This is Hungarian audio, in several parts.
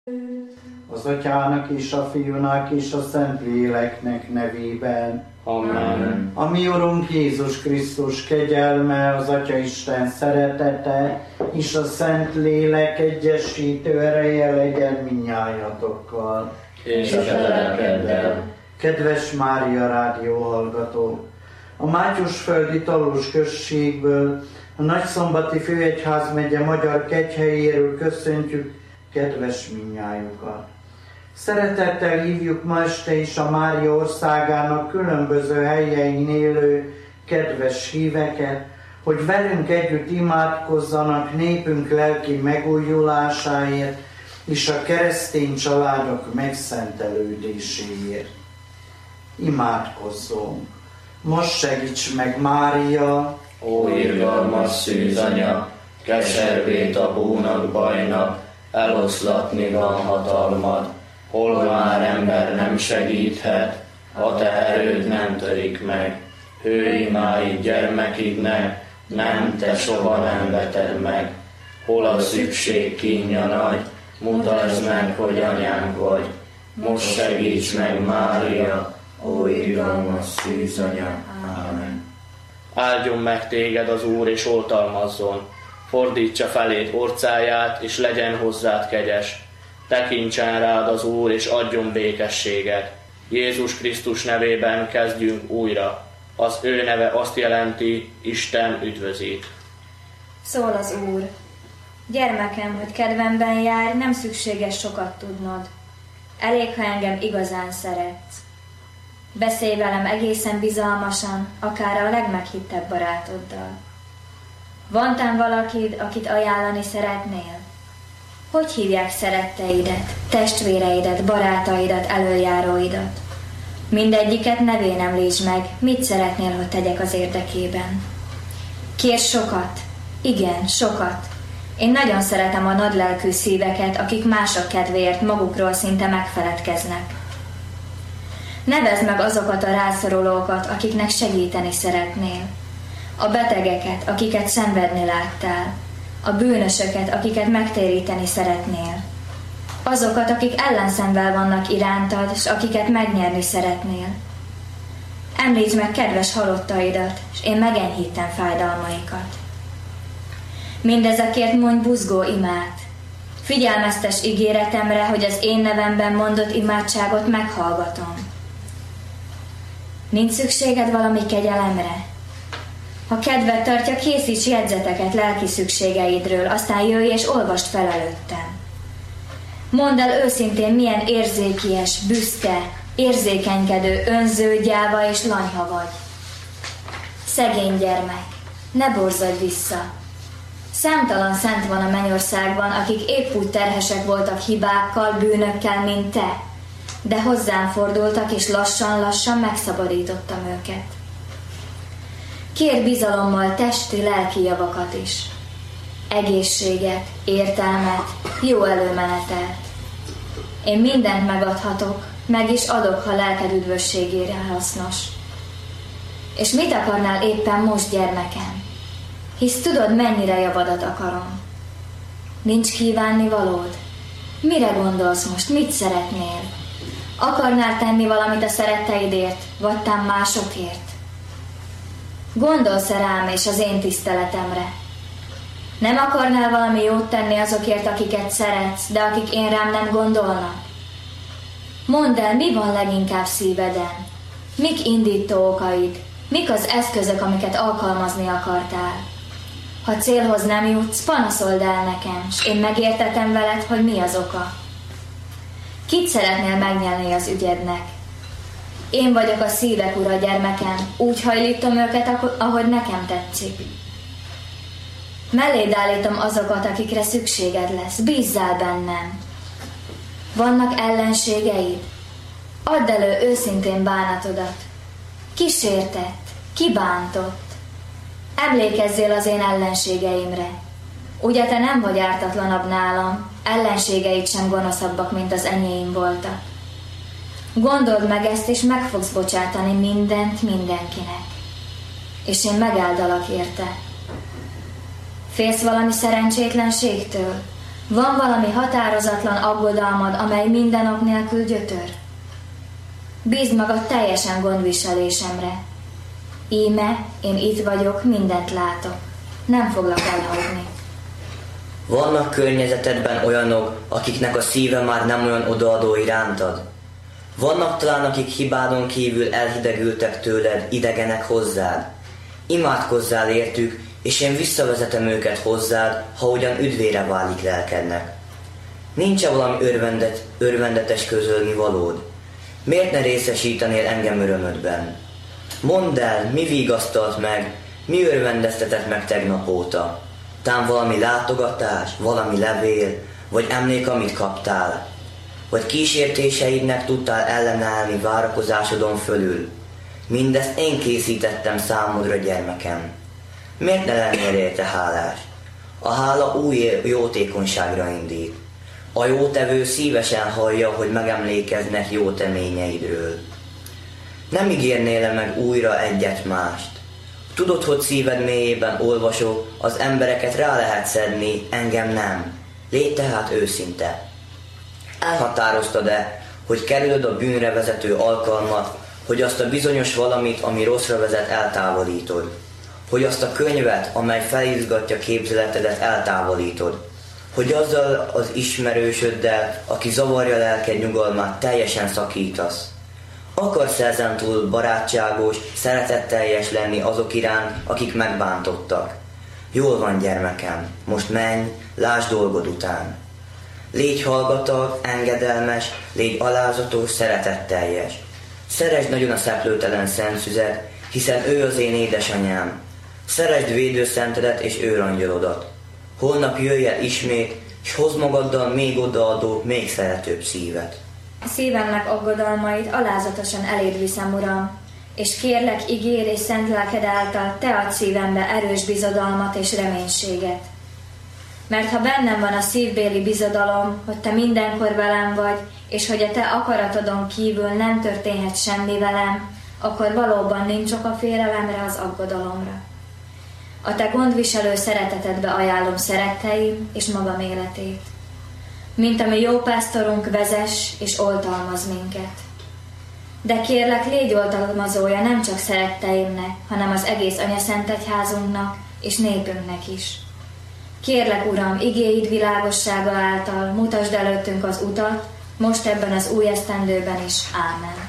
Az Atyának és a Fiúnak és a Szentléleknek nevében. Amen. A mi Urunk Jézus Krisztus kegyelme, az Atyaisten szeretete és a Szentlélek egyesítő ereje legyen mindnyájatokkal. És a telekeddel. Kedves Mária rádió hallgató! A Mátyusföldi Talós községből, a Nagyszombati Főegyházmegye Magyar Kegyhelyéről köszöntjük kedves mindnyájukat. Szeretettel hívjuk ma este is a Mária országának különböző helyein élő kedves híveket, hogy velünk együtt imádkozzanak népünk lelki megújulásáért és a keresztény családok megszentelődéséért. Imádkozzunk! Most segíts meg, Mária! Ó, irgalmas szűzanya, keservét a búnak bajnak, eloszlatni van hatalmad, hol már ember nem segíthet, a te erőd nem törik meg. Hőimáid gyermekidnek, nem, te soha nem veted meg. Hol a szükség kínja nagy, mutasd meg, hogy anyánk vagy. Most segíts meg, Mária, ó irgalmas szűzanya. Amen. Áldjon meg téged az Úr, és oltalmazzon. Fordítsa feléd orcáját, és legyen hozzád kegyes. Tekintsen rád az Úr, és adjon békességet. Jézus Krisztus nevében kezdjünk újra. Az ő neve azt jelenti, Isten üdvözít. Szól az Úr: gyermekem, hogy kedvemben járj, nem szükséges sokat tudnod. Elég, ha engem igazán szeretsz. Beszélj velem egészen bizalmasan, akár a legmeghittebb barátoddal. Van tán valakid, akit ajánlani szeretnél? Hogy hívják szeretteidet, testvéreidet, barátaidat, elöljáróidat? Mindegyiket nevén említsd meg, mit szeretnél, hogy tegyek az érdekében. Kérj sokat, igen, sokat. Én nagyon szeretem a nagylelkű szíveket, akik mások kedvéért magukról szinte megfeledkeznek. Nevezd meg azokat a rászorulókat, akiknek segíteni szeretnél. A betegeket, akiket szenvedni láttál. A bűnösöket, akiket megtéríteni szeretnél. Azokat, akik ellenszenvel vannak irántad, és akiket megnyerni szeretnél. Említsd meg kedves halottaidat, és én megenyhítem fájdalmaikat. Mindezekért mondj buzgó imát. Figyelmeztes ígéretemre, hogy az én nevemben mondott imádságot meghallgatom. Nincs szükséged valami kegyelemre? Ha kedved tartja, készíts jegyzeteket lelki szükségeidről, aztán jöjj és olvasd fel előttem. Mondd el őszintén, milyen érzékies, büszke, érzékenykedő, önző, gyáva és lanyha vagy. Szegény gyermek, ne borzadj vissza. Számtalan szent van a mennyországban, akik épp úgy terhesek voltak hibákkal, bűnökkel, mint te, de hozzám fordultak, és lassan-lassan megszabadítottam őket. Kérj bizalommal testi, lelki javakat is. Egészséget, értelmet, jó előmenetelt. Én mindent megadhatok, meg is adok, ha lelked üdvösségére hasznos. És mit akarnál éppen most, gyermekem? Hisz tudod, mennyire javadat akarom. Nincs kívánni valód? Mire gondolsz most? Mit szeretnél? Akarnál tenni valamit a szeretteidért, vagy tán másokért? Gondolsz rám és az én tiszteletemre? Nem akarnál valami jót tenni azokért, akiket szeretsz, de akik én rám nem gondolnak? Mondd el, mi van leginkább szíveden? Mik indító okaid? Mik az eszközök, amiket alkalmazni akartál? Ha célhoz nem jutsz, panaszold el nekem, s én megértetem veled, hogy mi az oka. Kit szeretnél megnyelni az ügyednek? Én vagyok a szívek ura, gyermekem, úgy hajlítom őket, ahogy nekem tetszik. Melléd állítom azokat, akikre szükséged lesz, bízzál bennem. Vannak ellenségeid? Add elő őszintén bánatodat. Ki sértett? Ki bántott? Emlékezzél az én ellenségeimre. Ugye te nem vagy ártatlanabb nálam, ellenségeid sem gonoszabbak, mint az enyém voltak. Gondold meg ezt, és meg fogsz bocsátani mindent mindenkinek. És én megáldalak érte. Félsz valami szerencsétlenségtől? Van valami határozatlan aggodalmad, amely minden ok nélkül gyötör? Bízd magad teljesen gondviselésemre. Íme, én itt vagyok, mindent látok. Nem foglak elhagyni. Vannak környezetedben olyanok, akiknek a szíve már nem olyan odaadó irántad? Vannak talán, akik hibádon kívül elhidegültek tőled, idegenek hozzád? Imádkozzál értük, és én visszavezetem őket hozzád, ha ugyan üdvére válik lelkednek. Nincs-e valami örvendetes közölni valód? Miért ne részesítenél engem örömödben? Mondd el, mi vigasztalt meg, mi örvendeztetett meg tegnap óta? Tán valami látogatás, valami levél, vagy emlék, amit kaptál? Vagy kísértéseidnek tudtál ellenállni várakozásodon fölül? Mindezt én készítettem számodra, gyermekem. Miért ne lennél érte hálás? A hála új jótékonyságra indít. A jótevő szívesen hallja, hogy megemlékeznek jó teményeidről. Nem ígérnél meg újra egyet mást? Tudod, hogy szíved mélyében olvasok, az embereket rá lehet szedni, engem nem. Légy tehát őszinte. Elhatároztad-e, hogy kerülöd a bűnre vezető alkalmat, hogy azt a bizonyos valamit, ami rosszra vezet, eltávolítod? Hogy azt a könyvet, amely felizgatja képzeletedet, eltávolítod? Hogy azzal az ismerősöddel, aki zavarja lelked nyugalmát, teljesen szakítasz? Akarsz ezentúl barátságos, szeretetteljes lenni azok iránt, akik megbántottak? Jól van, gyermekem, most menj, lásd dolgod után. Légy hallgatag, engedelmes, légy alázatos, szeretetteljes. Szeresd nagyon a szeplőtelen szentszüzet, hiszen ő az én édesanyám. Szeresd védőszentedet és őrangyalodat. Holnap jöjj el ismét, és hozd magaddal még odaadó, még szeretőbb szívet. Szívemnek aggodalmait alázatosan eléd viszem, Uram, és kérlek, ígér és szent lelked által te adj szívembe erős bizodalmat és reménységet. Mert ha bennem van a szívbéli bizodalom, hogy te mindenkor velem vagy, és hogy a te akaratodon kívül nem történhet semmi velem, akkor valóban nincs ok a félelemre, az aggodalomra. A te gondviselő szeretetedbe ajánlom szeretteim és magam életét. Mint ami jó pásztorunk, vezess és oltalmaz minket. De kérlek, légy oltalmazója nem csak szeretteimnek, hanem az egész anyaszentegyházunknak és népünknek is. Kérlek, Uram, igéid világossága által mutasd előttünk az utat, most ebben az új esztendőben is. Ámen.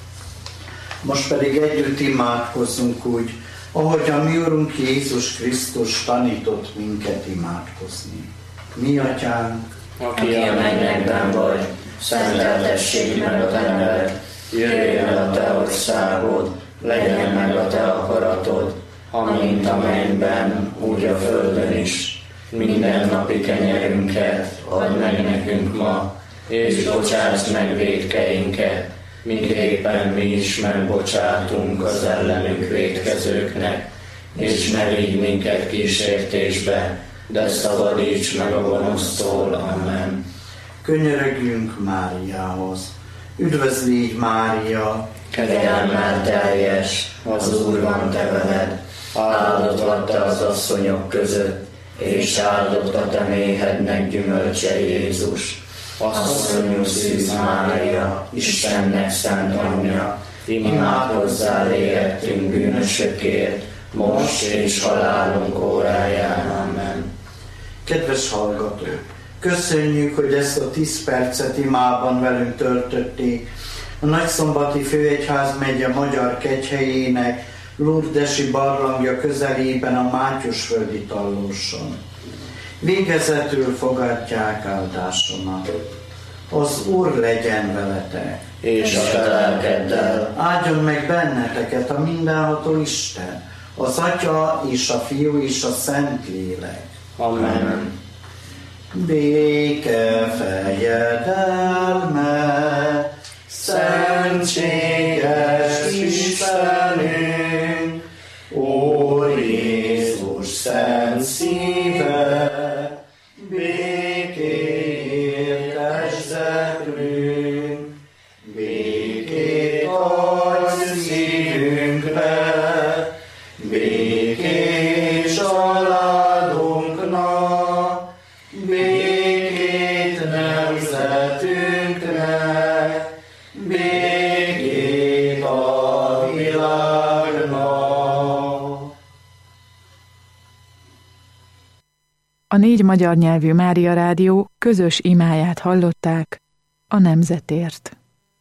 Most pedig együtt imádkozzunk úgy, ahogy a mi Urunk Jézus Krisztus tanított minket imádkozni. Mi Atyánk, aki a mennyekben vagy, szenteltessék meg a te neved, jöjjön el a te országod, legyen meg a te akaratod, amint a mennyben, úgy a földön is. Minden napi kenyerünket add meg nekünk ma, és bocsásd meg vétkeinket, miképpen mi is megbocsátunk az ellenünk vétkezőknek, és ne vigy minket kísértésbe, de szabadíts meg a gonosztól. Amen. Könyörögjünk Máriához. Üdvözlégy Mária, Kegyelemmel teljes, az Úr van te veled, áldott vagy te az asszonyok között, és áldott a te méhednek gyümölcse Jézus. Asszonyunk Szűz Mária, Istennek szent anyja, imádkozzál érettünk bűnösökért, most és halálunk óráján. Amen. Kedves hallgatók, köszönjük, hogy ezt a 10 percet imában velünk töltötték. A Nagyszombati Főegyházmegye Magyar Kegyhelyének Lourdesi barlangja közelében a Mátyusföldi Tallóson. Végezetül fogadják áldásomat. Az Úr legyen veletek, és a te lelkeddel. áldjon meg benneteket a mindenható Isten, az Atya és a Fiú és a Szentlélek. Amen. Béke fejedelme, szentséges Istenünk, Úr Jézus szent szíve, békét testvérünk, békét adj szívünkbe, békés családunknak, békét Istenünknek, békét a világnak. A 4 magyar nyelvű Mária Rádió közös imáját hallották a nemzetért.